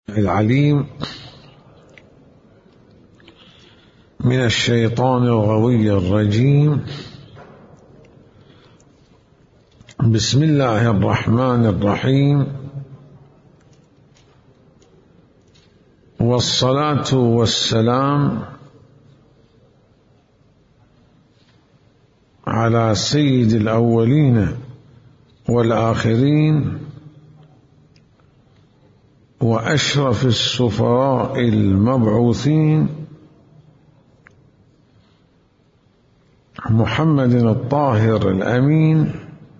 العليم من الشيطان الغوي الرجيم. بسم الله الرحمن الرحيم، والصلاة والسلام على سيد الأولين والآخرين وأشرف السفراء المبعوثين محمد الطاهر الأمين،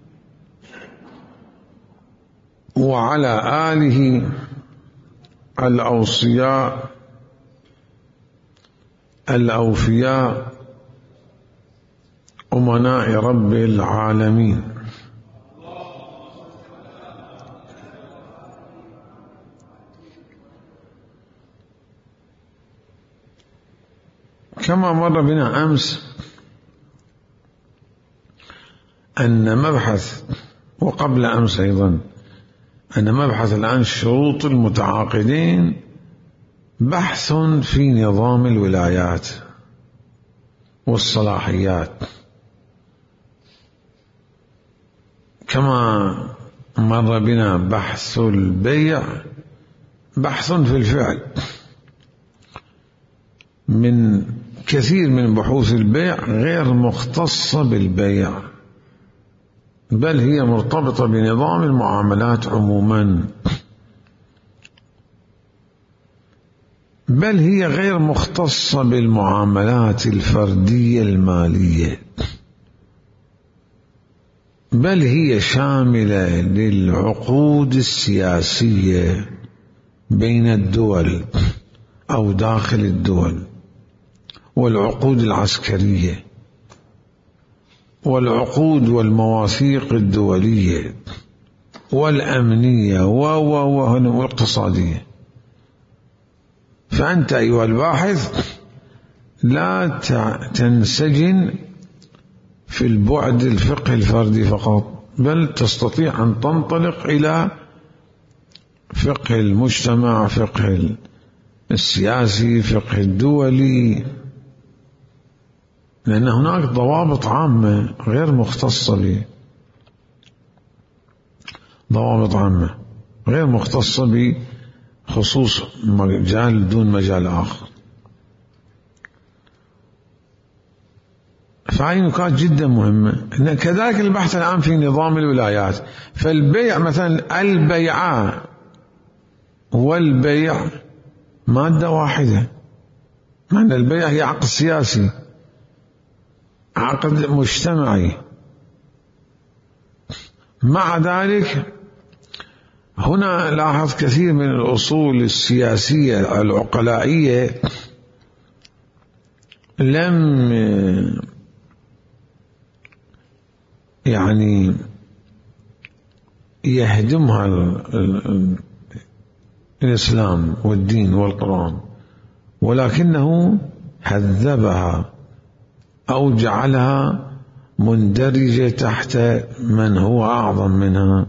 وعلى آله الأوصياء الأوفياء أمناء رب العالمين. كما مر بنا أمس أن مبحث، وقبل أمس أيضا، أن مبحث الآن شروط المتعاقدين بحث في نظام الولايات والصلاحيات، كما مر بنا بحث البيع بحث في الفعل. من كثير من بحوث البيع غير مختصة بالبيع، بل هي مرتبطة بنظام المعاملات عموما، بل هي غير مختصة بالمعاملات الفردية المالية، بل هي شاملة للعقود السياسية بين الدول أو داخل الدول، والعقود العسكرية، والعقود والمواثيق الدولية، والأمنية والاقتصادية. فأنت أيها الباحث لا تنسجن في البعد الفقه الفردي فقط، بل تستطيع أن تنطلق إلى فقه المجتمع، فقه السياسي، فقه الدولي، لأن هناك ضوابط عامة غير مختصة به، ضوابط عامة غير مختصة بخصوص مجال دون مجال آخر. فهذه نقاط جدا مهمة. كذلك البحث الآن في نظام الولايات، فالبيع مثلا، البيع والبيع مادة واحدة، معنى البيع هي عقد سياسي، عقد مجتمعي. مع ذلك هنا لاحظ كثير من الأصول السياسية العقلائية لم يهدمها الإسلام والدين والقرآن، ولكنه هذبها أو جعلها مندرجة تحت من هو أعظم منها.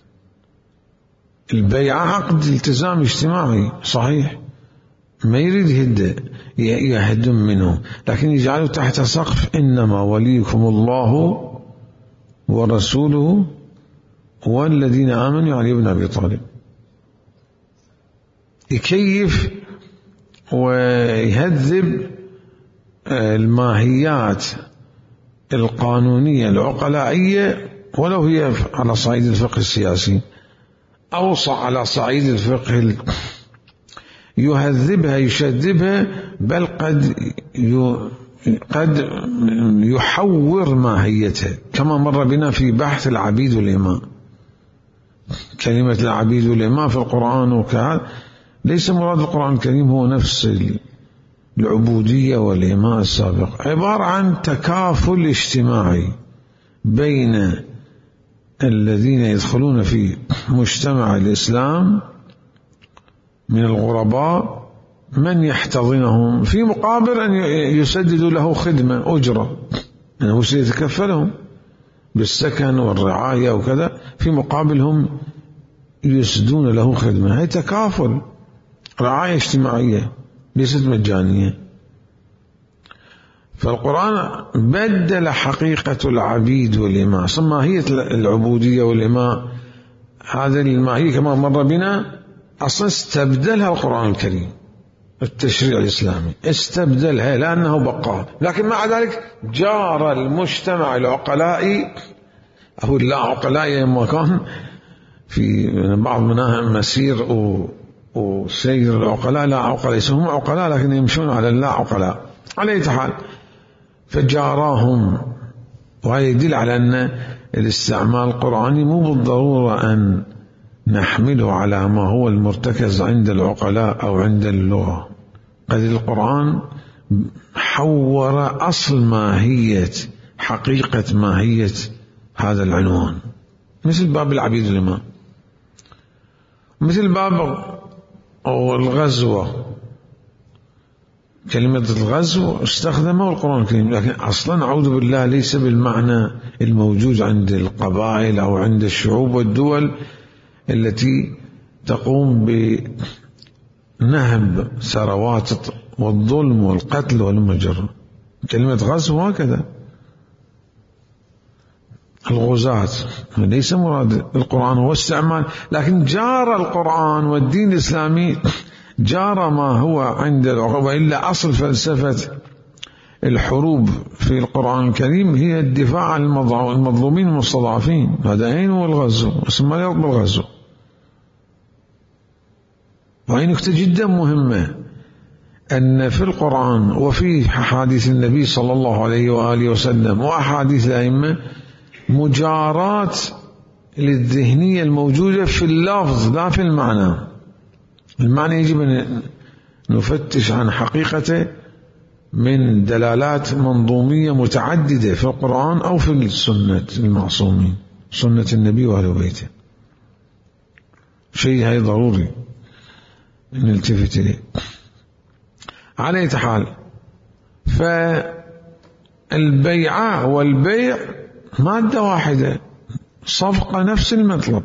البيع عقد التزام اجتماعي صحيح، ما يريد يهدم منه، لكن يجعله تحت سقف إنما وليكم الله ورسوله والذين آمنوا، يعني ابن أبي طالب، يكيف ويهذب الماهيات القانونية العقلائية، ولو هي على صعيد الفقه السياسي أو على صعيد الفقه، يهذبها يشذبها، بل قد يحور ماهيتها، كما مر بنا في بحث العبيد والإماء. كلمة العبيد والإماء في القرآن وكذا ليس مراد القرآن الكريم هو نفس العبودية والإماء السابق، عبارة عن تكافل اجتماعي بين الذين يدخلون في مجتمع الإسلام من الغرباء، من يحتضنهم في مقابل أن يسددوا له خدمة أجرة، أنه سيتكفلهم بالسكن والرعاية وكذا، في مقابلهم يسدون له خدمة. هي تكافل رعاية اجتماعية ليست مجانية. فالقرآن بدل حقيقة العبيد والإماء، ماهية العبودية والإماء هذا الماهية كما مر بنا أصلا استبدلها القرآن الكريم، التشريع الإسلامي استبدلها لأنه بقاء. لكن مع ذلك جار المجتمع العقلائي أو اللا عقلائي لما كان في بعض مناهج مسير وسير العقلاء لا عقلاء، ليسوا هم عقلاء لكن يمشون على اللا عقلاء على أي حال، فجاراهم. وهذا يدل على أن الاستعمال القرآني مو بالضرورة أن نحمله على ما هو المرتكز عند العقلاء أو عند اللغة. قد القرآن حور أصل ماهية حقيقة ماهية هذا العنوان، مثل باب العبيد والإماء، مثل باب أو الغزوة. كلمة الغزو استخدمه القرآن الكريم، لكن أصلا أعوذ بالله ليس بالمعنى الموجود عند القبائل أو عند الشعوب والدول التي تقوم بنهب ثروات والظلم والقتل والمجر. كلمة غزو هكذا الغزاة ليس مراد القرآن هو استعمال، لكن جار القرآن والدين الإسلامي جار ما هو عند العقلاء. وإلا أصل فلسفة الحروب في القرآن الكريم هي الدفاع عن المظلومين المستضعفين، هذا أين هو الغزو، اسمه لا يطلب الغزو. وهي نكتة جدا مهمة أن في القرآن وفي أحاديث النبي صلى الله عليه وآله وسلم وأحاديث الأئمة مجارات للذهنية الموجودة في اللفظ لا في المعنى. المعنى يجب أن نفتش عن حقيقته من دلالات منظومية متعددة في القرآن أو في السنة المعصومين، سنة النبي وآل بيته. شيء هاي ضروري نلتفت إليه. على أي حال، فالبيعة والبيع مادة واحدة، صفقة نفس المطلب.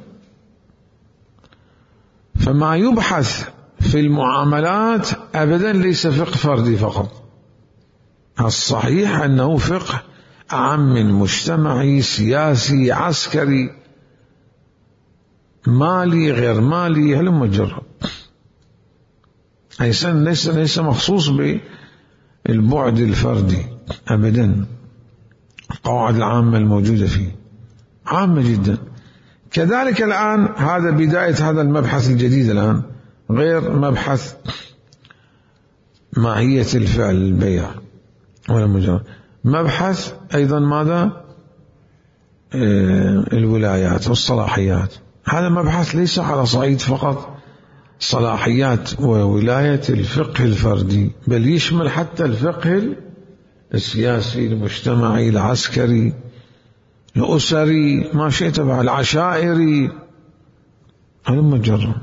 فما يبحث في المعاملات أبدا ليس فقه فردي فقط، الصحيح أنه فقه عام مجتمعي سياسي عسكري مالي غير مالي هلم جرب. ليس مخصوص بالبعد الفردي أبدا. القواعد العامة الموجودة فيه عامة جدا. كذلك الآن هذا بداية هذا المبحث الجديد الآن، غير مبحث ماهية الفعل البيع ولا مجرد، مبحث أيضا ماذا؟ الولايات والصلاحيات. هذا مبحث ليس على صعيد فقط صلاحيات وولاية الفقه الفردي، بل يشمل حتى الفقه السياسي المجتمعي العسكري الأسري ما شئت بعد العشائري. هذا مجرد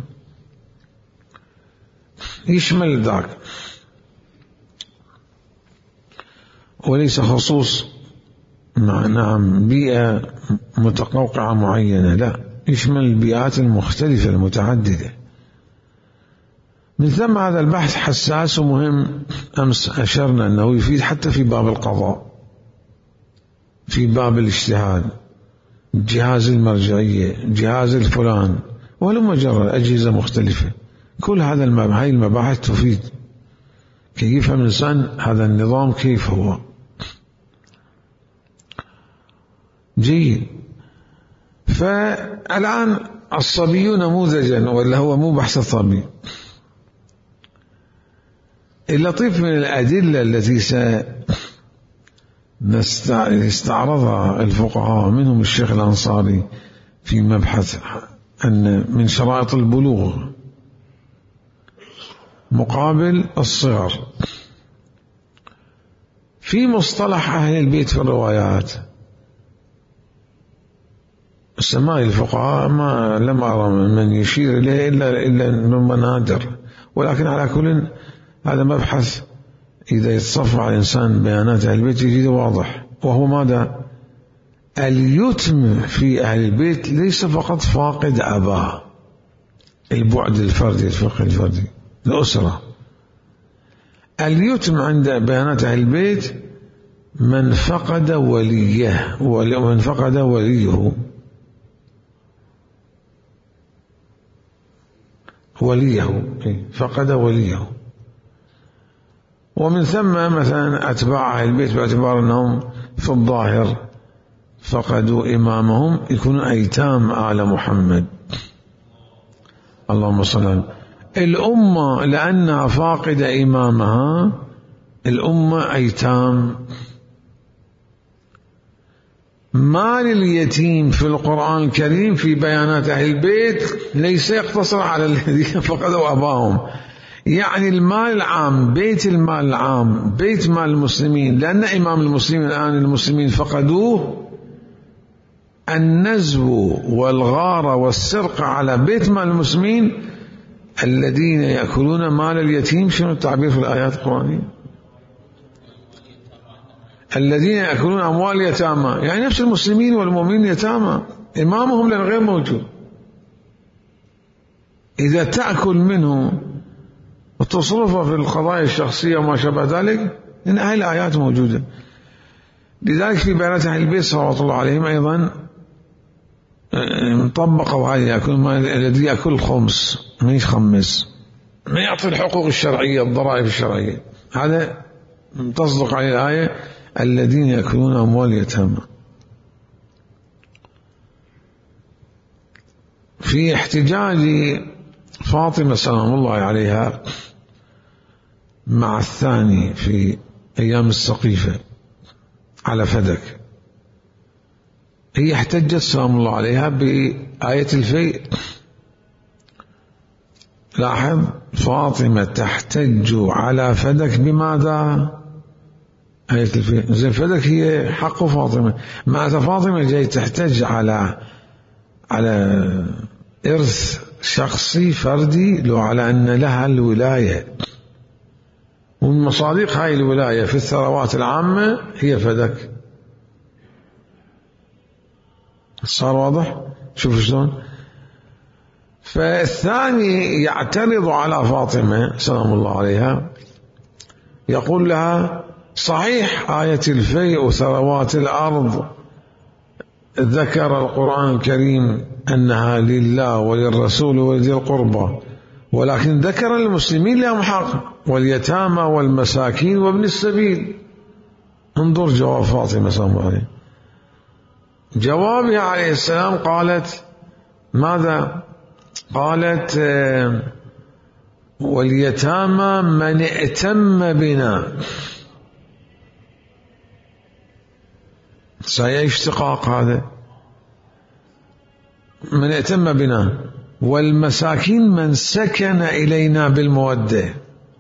يشمل ذاك، وليس خصوص نعم بيئة متقوقعة معينة، لا، يشمل البيئات المختلفة المتعددة. من ثم هذا البحث حساس ومهم. أمس أشرنا أنه يفيد حتى في باب القضاء، في باب الاجتهاد، جهاز المرجعية، جهاز الفلان، ولو مجرد أجهزة مختلفة. كل هذا هاي المباحث تفيد كيف يفهم الإنسان هذا النظام كيف هو. جيد. فالآن الصبي نموذجا، ولا هو مو بحث الصبي. اللطيف من الأدلة التي استعرضها الفقهاء منهم الشيخ الأنصاري في مبحث أن من شرائط البلوغ مقابل الصغر في مصطلح أهل البيت في الروايات. السماء الفقهاء ما لم أرى من يشير إليه إلا من نادر، ولكن على كل هذا مبحث إذا يتصفى على الإنسان بيانات أهل البيت يجد واضح. وهو ماذا؟ اليتم في أهل البيت ليس فقط فاقد أباه، البعد الفردي، الفقه الفردي، الأسرة. اليتم عند بيانات أهل البيت من فقد وليه ومن فقد وليه فقد وليه. ومن ثم مثلا أتباع أهل البيت باعتبار أنهم في الظاهر فقدوا إمامهم يكونوا أيتام آل محمد. اللهم صل على الأمة لأنها فاقدة إمامها، الأمة أيتام. مال اليتيم في القرآن الكريم في بيانات أهل البيت ليس يقتصر على الذين فقدوا أباهم، يعني المال العام، بيت المال العام، بيت مال المسلمين، لأن إمام المسلمين الآن المسلمين فقدوه. النزو والغارة والسرقة على بيت مال المسلمين الذين يأكلون مال اليتيم. شنو التعبير في الآيات القرآنية؟ الذين يأكلون أموال اليتامى، يعني نفس المسلمين والمؤمنين يتامى، إمامهم لأن غير موجود. إذا تأكل منه وتصرفه في القضايا الشخصية وما شابه ذلك، إن هذه الآيات موجودة. لذلك في بيانات أهل البيت صلوات الله عليهم أيضا طبقوا هذه الذي يأكل خمس ما يخمس، ما يعطي الحقوق الشرعية الضرائب الشرعية، هذا تصدق عليه الآية الذين يأكلون أموال اليتامى. في احتجاج فاطمة سلام الله عليها مع الثاني في أيام السقيفة على فدك، هي احتجت سلام الله عليها بآية الفيء. لاحظ، فاطمة تحتج على فدك بماذا؟ آية الفيء. زين فدك هي حق فاطمة، مع فاطمة جاي تحتج على إرث شخصي فردي، لو على أن لها الولاية، ومن مصادق هاي الولاية في الثروات العامة هي فدك. صار واضح؟ شوف شلون. فالثاني يعترض على فاطمة سلام الله عليها، يقول لها صحيح آية الفيء وثروات الأرض ذكر القرآن الكريم أنها لله وللرسول ولذي القربى، ولكن ذكر المسلمين لهم حق، واليتامى والمساكين وابن السبيل. انظر جواب فاطمة سلام الله عليها. جوابها عليه السلام قالت ماذا؟ قالت واليتامى من ائتم بنا. سيأتي اشتقاق هذا، من ائتم بنا، والمساكين من سكن إلينا بالمودة،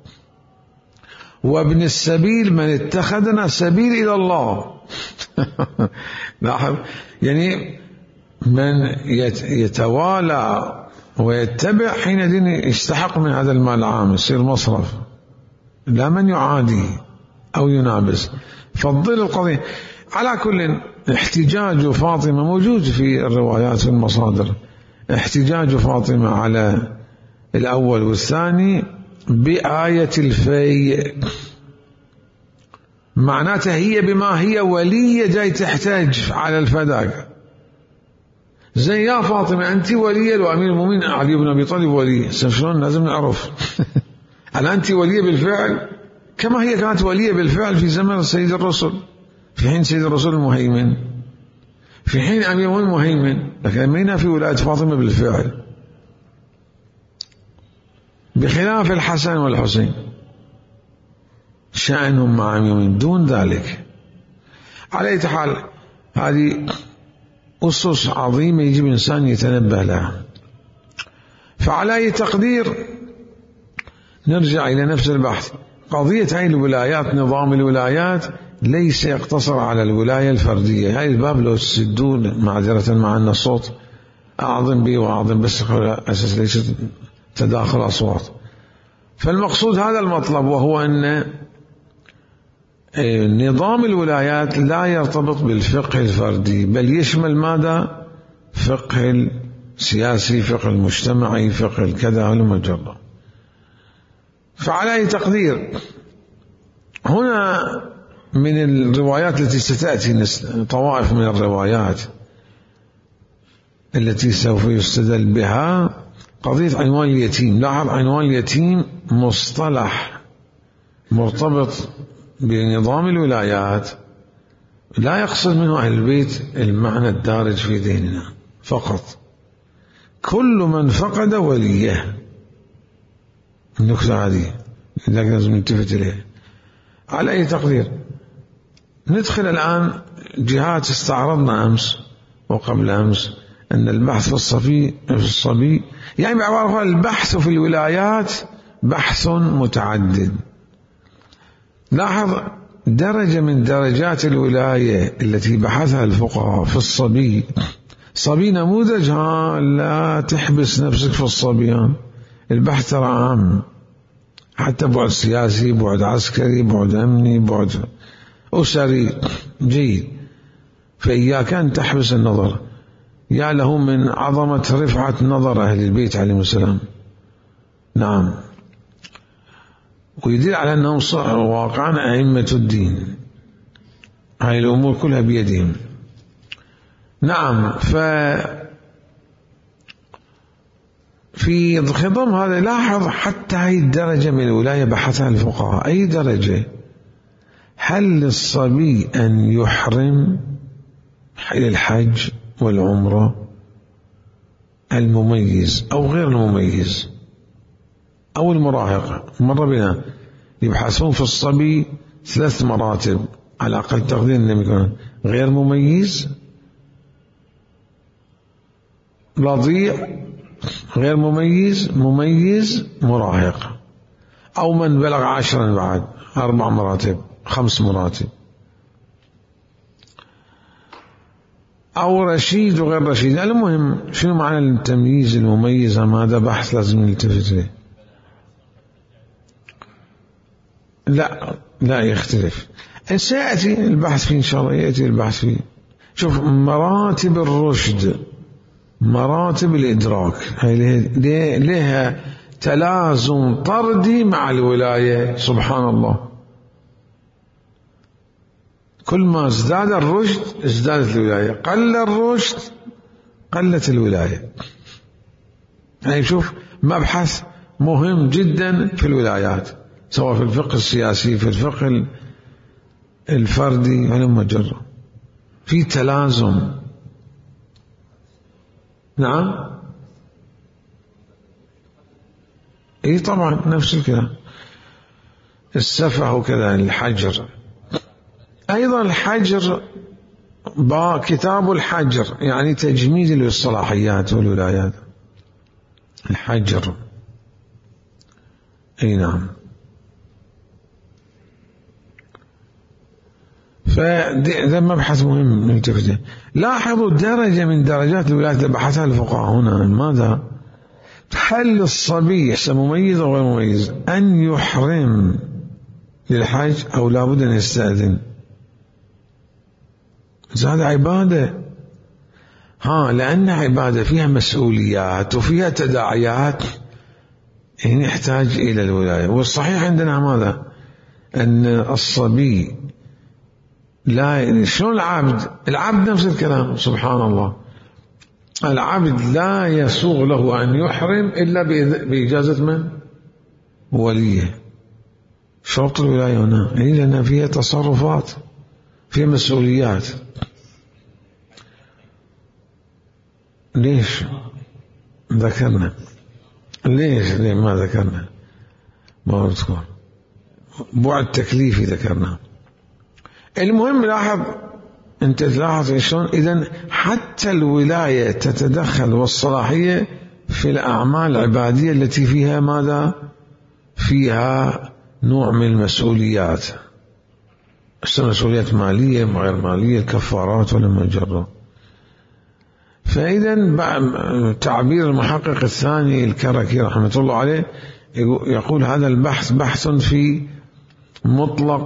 وابن السبيل من اتخذنا سبيل إلى الله. لاحظ، يعني من يتوالى ويتبع حينئذ يستحق من هذا المال العام، يصير مصرف، لا من يعادي أو ينابس. فضل القضية. على كل، احتجاج فاطمة موجود في الروايات في المصادر، احتجاج فاطمة على الأول والثاني بآية الفيء، معناته هي بما هي ولية جاي تحتاج على الفداك. زي يا فاطمة أنت ولية وأمير المؤمنين علي بن أبي طالب ولي، شلون لازم نعرف. هل أنت ولية بالفعل كما هي كانت ولية بالفعل في زمن سيد الرسل، في حين سيد الرسول المهيمن، في حين أمير المؤمنين مهيمن، لكن ما في ولاية فاطمة بالفعل، بخلاف الحسن والحسين شأنهم مع أمير المؤمنين دون ذلك. على أي حال، هذه أسس عظيمة يجب الإنسان يتنبه لها. فعلى أي تقدير نرجع إلى نفس البحث، قضية هاي الولايات، نظام الولايات ليس يقتصر على الولاية الفردية. هاي الباب لو تسدون معذرة مع أن الصوت أعظم به وأعظم، بس أساس ليس تداخل أصوات. فالمقصود هذا المطلب، وهو أن نظام الولايات لا يرتبط بالفقه الفردي، بل يشمل ماذا؟ فقه السياسي، فقه المجتمعي، فقه الكذا والمجرة. فعلى أي تقدير هنا من الروايات التي ستأتي طوائف من الروايات التي سوف يستدل بها قضية عنوان اليتيم. لاحظ عنوان اليتيم مصطلح مرتبط بنظام الولايات، لا يقصد منه أهل البيت المعنى الدارج في ذهننا فقط، كل من فقد وليه. النكتة هذه لكن لازم نلتفت إليها. على أي تقدير ندخل الآن جهات استعرضنا أمس وقبل أمس أن البحث في الصبي يعني بعبارة البحث في الولايات بحث متعدد. لاحظ درجة من درجات الولاية التي بحثها الفقهاء في الصبي. صبي نموذج، لا تحبس نفسك في الصبيان، البحث ترى عام، حتى بعد سياسي، بعد عسكري، بعد أمني، بعد أسري جيد. فإياك أن تحبس النظر. يا له من عظمة رفعة نظر أهل البيت عليهم السلام. نعم، ويدل على أنهم واقعا أئمة الدين، هاي الأمور كلها بيدهم. نعم، في خضم هذا لاحظ حتى هاي الدرجة من الولاية بحثها الفقهاء. أي درجة؟ هل للصبي أن يحرم الحج والعمرة المميز أو غير المميز أو المراهق؟ مر بنا يبحثون في الصبي 3 مراتب على أقل تقدير، أنه يكون غير مميز، رضيع، غير مميز، مميز، مراهق، أو من بلغ 10 بعد 4 مراتب 5 مراتب، أو رشيد وغير رشيد. المهم شنو معنى التمييز المميز؟ هذا بحث لازم نلتفت له. لا يختلف، سيأتي البحث فيه إن شاء الله، يأتي البحث فيه. شوف مراتب الرشد، مراتب الإدراك، هي لها تلازم طردي مع الولاية. سبحان الله، كل ما ازداد الرشد ازدادت الولاية، قل الرشد قلت الولاية. يعني شوف مبحث مهم جدا في الولايات، سواء في الفقه السياسي، في الفقه الفردي، يعني مجرد في تلازم. نعم، اي طبعا نفس الكلام. السفه وكذا، الحجر ايضا، الحجر كتاب الحجر يعني تجميد للصلاحيات والولايات، الحجر. اي نعم. فده مبحث مهم نلتفت. لاحظوا درجة من درجات الولايات اللي بحثها الفقهاء هنا. ماذا؟ هل الصبي مميز أو غير مميز أن يحرم للحج أو لابد أن يستأذن؟ هذا عبادة، لأن عبادة فيها مسؤوليات وفيها تداعيات، يعني يحتاج إلى الولاية. والصحيح عندنا ماذا؟ أن الصبي لا، شلون العبد نفس الكلام. سبحان الله، العبد لا يسوغ له أن يحرم إلا بإجازة من؟ وليه. شرط الولاية هنا لأن فيها تصرفات، فيها مسؤوليات. ليش ذكرنا؟ ليش ما ذكرنا؟ ما أذكر بعد تكليفي ذكرنا. المهم لاحظ، أنت تلاحظ شلون إذن حتى الولاية تتدخل والصلاحية في الأعمال العبادية التي فيها ماذا؟ فيها نوع من المسؤوليات، مسؤوليات مالية وغير مالية، كفارات ولا مجرة. فإذا تعبير المحقق الثاني الكركي رحمة الله عليه يقول هذا البحث بحث في مطلق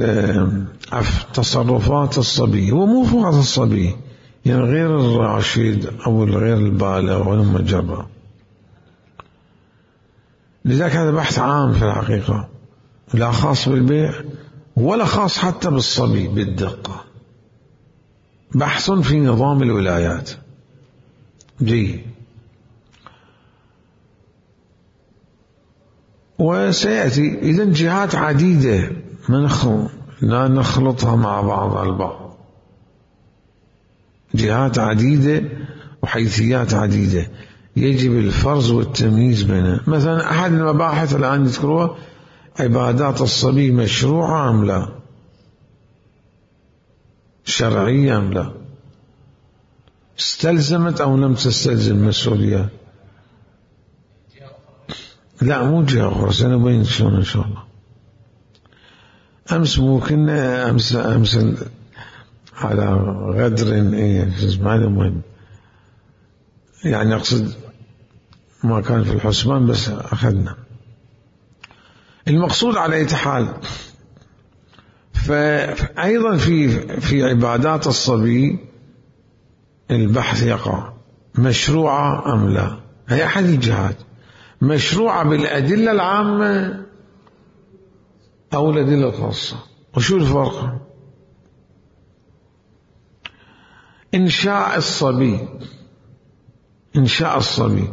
تصرفات الصبي، ومو فقط الصبي، يعني غير الراشد أو غير البالغ ولا مجرة. لذلك هذا بحث عام في الحقيقة، لا خاص بالبيع ولا خاص حتى بالصبي بالدقة، بحث في نظام الولايات. جيد. وسيأتي إذن جهات عديدة لا نخلطها مع بعض البعض، جهات عديدة وحيثيات عديدة يجب الفرز والتمييز بينها. مثلا أحد المباحث الآن يذكروها عبادات الصبي مشروعة أم لا، شرعية أم لا، استلزمت أو لم تستلزم مسؤولية. لا مو جهة أخرى، سنبين شلون إن شاء الله. أمس ممكن أمس على غدر ما مهم، يعني أقصد ما كان في الحسبان بس أخذنا. المقصود على أي حال، فأيضا في عبادات الصبي البحث يقع مشروعة أم لا. هي أحد الجهات، مشروعة بالأدلة العامة أو الأدلة الخاصة. وشو الفرق؟ إنشاء الصبي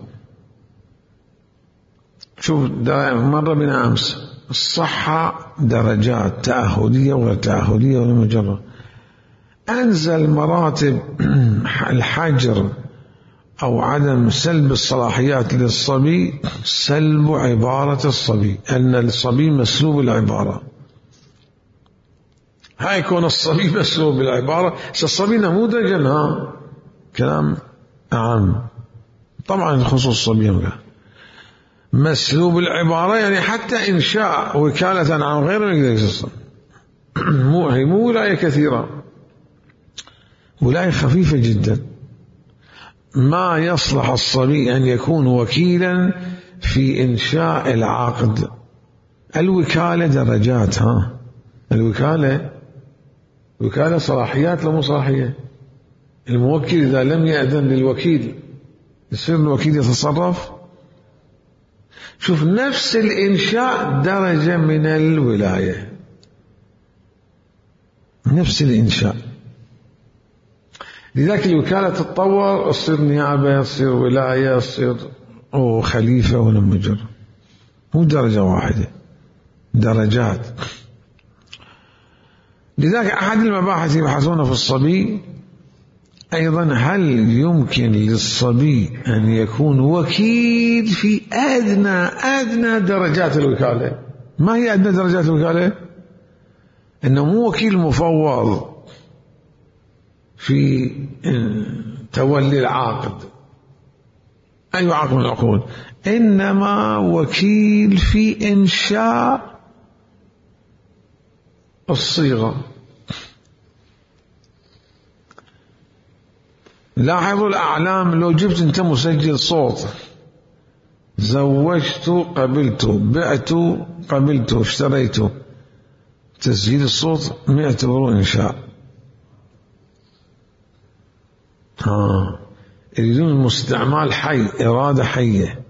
شوف مرة بنا أمس، الصحة درجات تأهلية وغير تأهلية ولا مجرد. أنزل مراتب الحجر أو عدم سلب الصلاحيات للصبي، سلب عبارة الصبي، أن الصبي مسلوب العبارة. هاي يكون الصبي مسلوب العبارة. الصبي نموذجا، كلام عام طبعا خصوص الصبي مسلوب العبارة، يعني حتى إنشاء وكالة عن غيره يقدر. هي مو ولاية كثيرة، ولاية خفيفة جدا. ما يصلح الصبي أن يكون وكيلا في إنشاء العقد. الوكالة درجات، الوكالة صلاحيات لو مو صلاحية. الموكل إذا لم يأذن للوكيل يصير الوكيل يتصرف. شوف، نفس الإنشاء درجة من الولاية، نفس الإنشاء. لذلك الوكالة تتطور، تصير نيابة، تصير ولاية، تصير خليفة ولا مجرد، مو درجة واحدة، درجات. لذلك أحد المباحث يبحثون في الصبي أيضا، هل يمكن للصبي أن يكون وكيل في أدنى درجات الوكالة؟ ما هي أدنى درجات الوكالة؟ إنه مو وكيل مفوض في تولي العقد، أي عقد من العقود، إنما وكيل في إنشاء الصيغة. لاحظوا الأعلام، لو جبت أنت مسجل صوت، زوجت قبلت، بعت قبلت، اشتريت، تسجيل الصوت ما يعتبرون إنشاء. يريدون المستعمال حي، إرادة حية،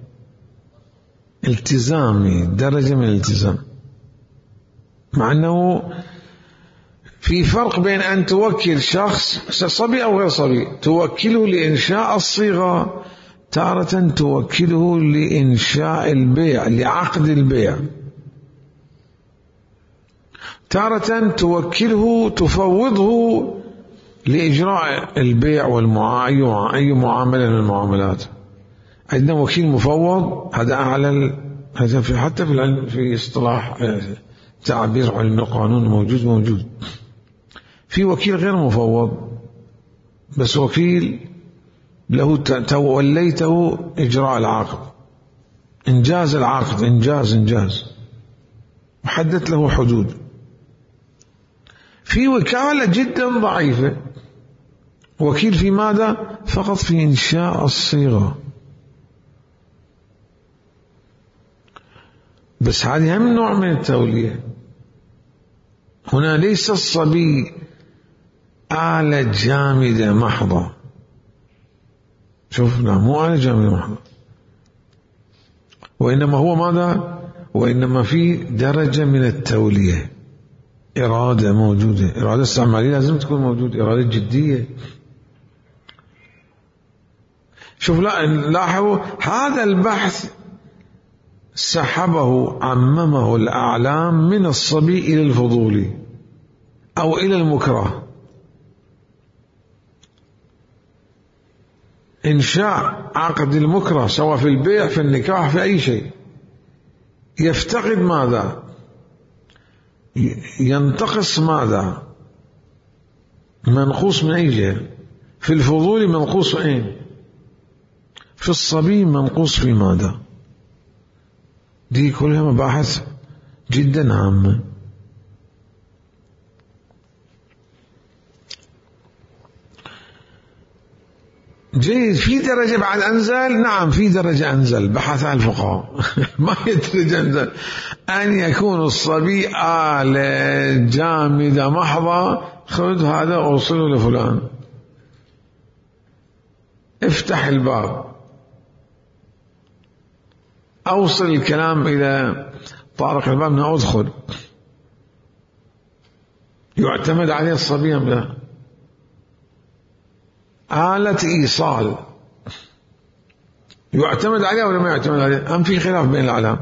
التزامي، درجة من الالتزام. مع أنه في فرق بين أن توكل شخص صبي أو غير صبي، توكله لإنشاء الصيغة، تارة توكله لإنشاء البيع، لعقد البيع، تارة توكله تفوضه لإجراء البيع أي معاملة من المعاملات. عندنا وكيل مفوض، هذا أعلى، هذا حتى في العلم، في اصطلاح تعبير علم القانون موجود. في وكيل غير مفوض، بس وكيل له توليته إجراء العقد، إنجاز العقد، إنجاز وحددت له حدود. في وكالة جدا ضعيفة، وكيل في ماذا؟ فقط في إنشاء الصيغة. بس هذه هم نوع من التولية. هنا ليس الصبي آلة جامدة محضة، شوف، لا مو آلة جامدة محضة، وإنما هو ماذا؟ وإنما في درجة من التولية، إرادة موجودة، إرادة استعمالية لازم تكون موجودة، إرادة جدية. شوف لاحظوا هذا البحث سحبه عممه الأعلام من الصبي إلى الفضولي أو إلى المكره. إنشاء عقد المكره سواء في البيع في النكاح في أي شيء يفتقد ماذا؟ ينتقص ماذا؟ منقوص من أي جهة؟ في الفضول منقوص أين؟ في الصبي منقوص في ماذا؟ دي كلها مباحث جدا عامة. جيد. في درجة بعد أنزل؟ نعم في درجة أنزل، بحثها الفقهاء ما يدرج أنزل أن يكون الصبي آلة جامدة محضة، خذ هذا أوصله لفلان، افتح الباب، أوصل الكلام إلى طارق الباب من أدخل. يعتمد عليه الصبي أم لا؟ آلة إيصال يعتمد عليها ولا ما يعتمد عليها؟ أم في خلاف بين الأعلام؟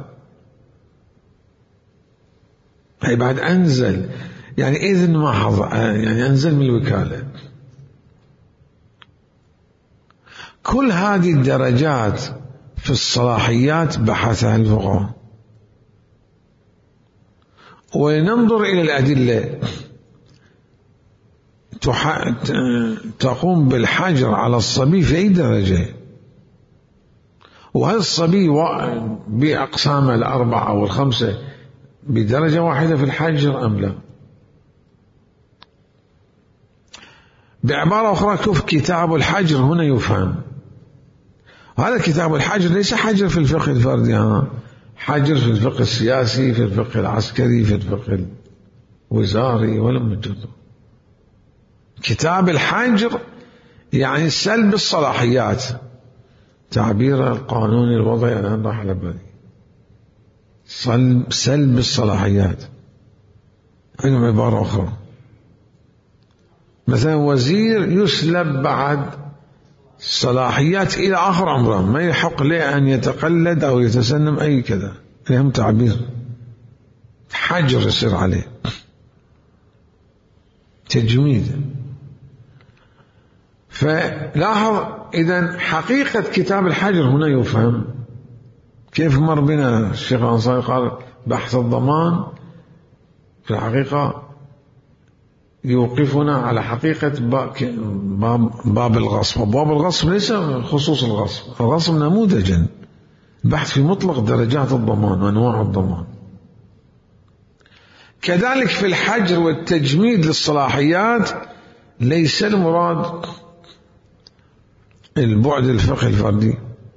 هي بعد أنزل يعني إذن محض، يعني أنزل من الوكالة. كل هذه الدرجات في الصلاحيات بحثها الفقهاء. وننظر إلى الأدلة تقوم بالحجر على الصبي في أي درجة، وهل الصبي بأقسامه الأربعة أو الخمسة بدرجة واحدة في الحجر أم لا؟ بعبارة أخرى كيف كتاب الحجر هنا يفهم. هذا كتاب الحجر ليس حجر في الفقه الفردي، حجر في الفقه السياسي، في الفقه العسكري، في الفقه الوزاري، ولا موجود. كتاب الحجر يعني سلب الصلاحيات، تعبير القانون الوضعي الآن راح على بالي، سلب الصلاحيات. عندهم عبارة أخرى، مثلا وزير يسلب بعد صلاحيات إلى آخر عمره، ما يحق له أن يتقلد أو يتسنم أي كذا، لهم تعبير حجر يصير عليه، تجميد. فلاحظ إذن حقيقة كتاب الحجر هنا يفهم. كيف مر بنا الشيخ الأنصاري قال بحث الضمان في الحقيقة يوقفنا على حقيقة باب الغصب. باب الغصب ليس خصوص الغصب، الغصب نموذجا، بحث في مطلق درجات الضمان وأنواع الضمان. كذلك في الحجر والتجميد للصلاحيات ليس المراد البعد الفقهي الفردي.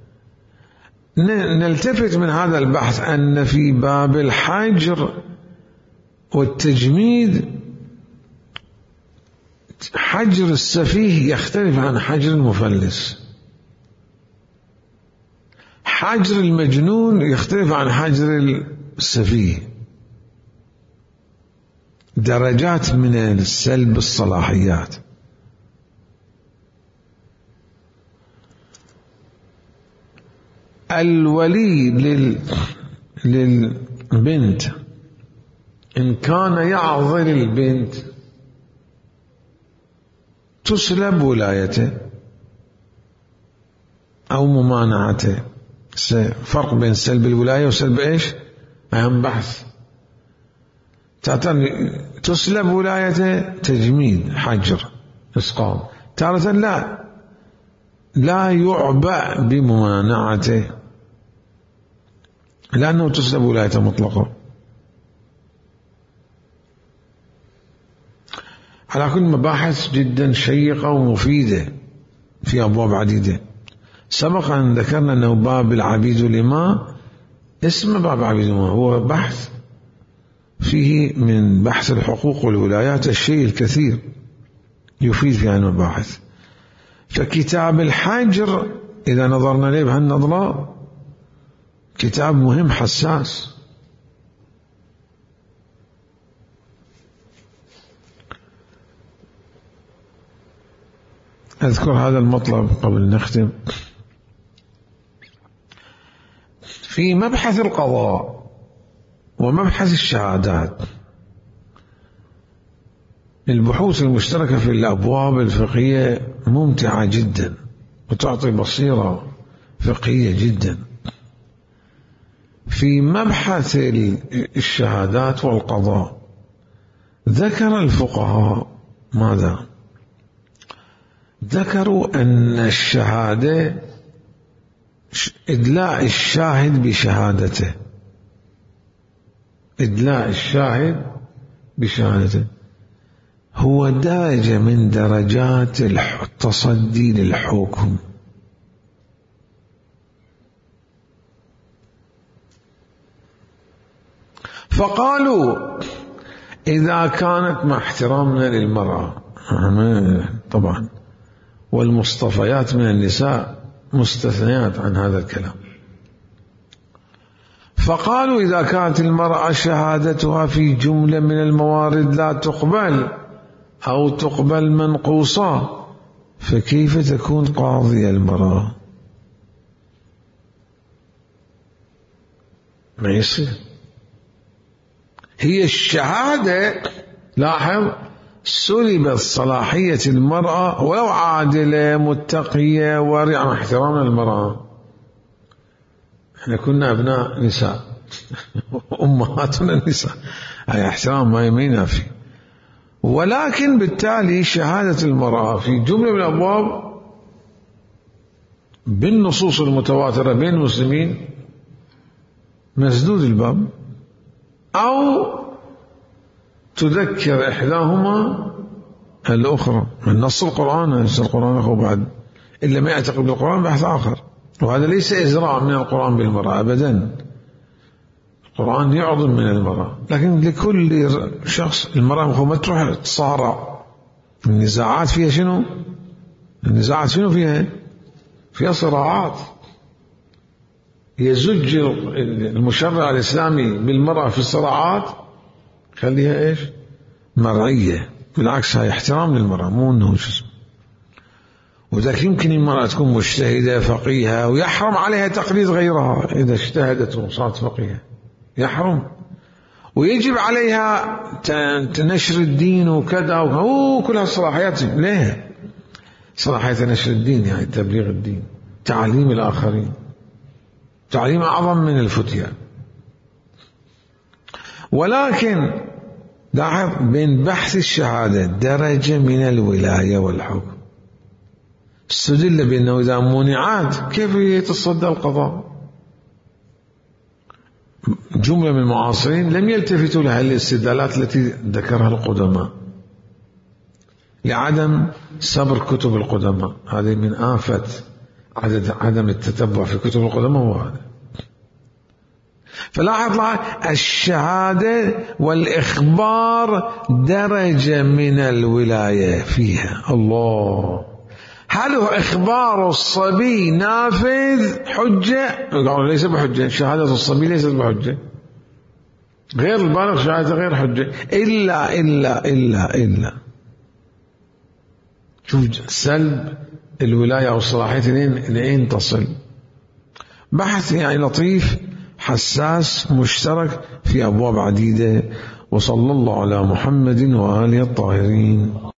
نلتفت من هذا البحث أن في باب الحجر والتجميد حجر السفيه يختلف عن حجر المفلس، حجر المجنون يختلف عن حجر السفيه، درجات من السلب الصلاحيات. الولي للبنت إن كان يعضل البنت تسلب ولايته أو ممانعته. فرق بين سلب الولاية وسلب إيش؟ أهم بحث. تسلب ولايته تجميد حجر إسقاط، تارة لا يعبأ بممانعته لأنه تسلب ولايته مطلقة. على كل مباحث جدا شيقة ومفيدة في أبواب عديدة. سبق أن ذكرنا أنه باب العبيد لما اسم باب العبيد لما هو بحث فيه من بحث الحقوق والولايات الشيء الكثير يفيد في هذه المباحث. فكتاب الحجر إذا نظرنا له بهالنظرة كتاب مهم حساس. أذكر هذا المطلب قبل نختم. في مبحث القضاء ومبحث الشهادات البحوث المشتركة في الأبواب الفقهية ممتعة جدا وتعطي بصيرة فقهية جدا. في مبحث الشهادات والقضاء ذكر الفقهاء ماذا؟ ذكروا أن الشهادة إدلاء الشاهد بشهادته، إدلاء الشاهد بشهادته هو درجة من درجات التصدي للحكم. فقالوا إذا كانت مع احترامنا للمرأة طبعا، والمصطفيات من النساء مستثنيات عن هذا الكلام، فقالوا إذا كانت المرأة شهادتها في جملة من الموارد لا تقبل أو تقبل منقوصة، فكيف تكون قاضية المرأة؟ ما يصير. هي الشهادة، لاحظ، سلبت صلاحية المرأة ولو عادلة متقية ورعة مع احترامنا للمرأة. احنا كنا أبناء نساء أمهاتنا النساء، هاي احترام ما ينافي، ولكن بالتالي شهادة المرأة في جملة من الأبواب بالنصوص المتواترة بين المسلمين مسدود الباب، أو تذكر إحداهما الأخرى. من نص القرآن، نص القرآن أخو بعد إلا ما يعتقد بالقرآن بحث آخر، وهذا ليس إزراء من القرآن بالمرأة أبدا. القرآن يعظم من المرأة، لكن لكل شخص المرأة ما تروح تصارع. النزاعات فيها شنو؟ النزاعات شنو فيها؟ فيها صراعات. يزج المشرع الإسلامي بالمرأة في الصراعات، خليها إيش؟ مرعية. بالعكس، هاي احترام للمرأة، مو أنه شو. وذلك يمكن المرأة تكون مجتهدة فقيهة ويحرم عليها تقليد غيرها إذا اجتهدت وصارت فقيهة، يحرم. ويجب عليها نشر الدين وكذا وكل هالصلاحيات. ليه؟ صلاحية نشر الدين يعني تبليغ الدين، تعليم الآخرين، تعليم أعظم من الفتية. ولكن لاحظ بين بحث الشهادة درجة من الولاية والحكم. استدل بأنه إذا منعت كيف يتصدى القضاء. جملة من المعاصرين لم يلتفتوا لها الاستدلالات التي ذكرها القدماء لعدم صبر كتب القدماء. هذه من آفة عدم التتبع في كتب القدماء. وهذا فلاحظ الشهادة والإخبار درجة من الولاية فيها. الله، هل هو إخبار الصبي نافذ حجة؟ قالوا ليس بحجة. شهادة الصبي ليست بحجة، غير البالغ شهادة غير حجة إلا إلا إلا إلا شوف سلب الولاية أو الصلاحية لين تصل. بحث يعني لطيف حساس مشترك في أبواب عديدة. وصلى الله على محمد وآله الطاهرين.